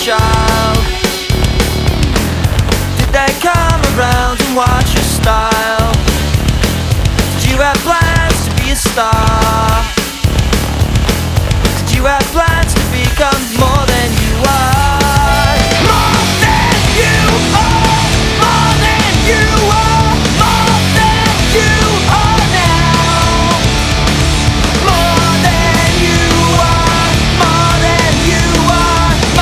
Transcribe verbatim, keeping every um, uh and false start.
child? Did they come around and watch your style? Did you have plans to be a star? Did you have plans to become more than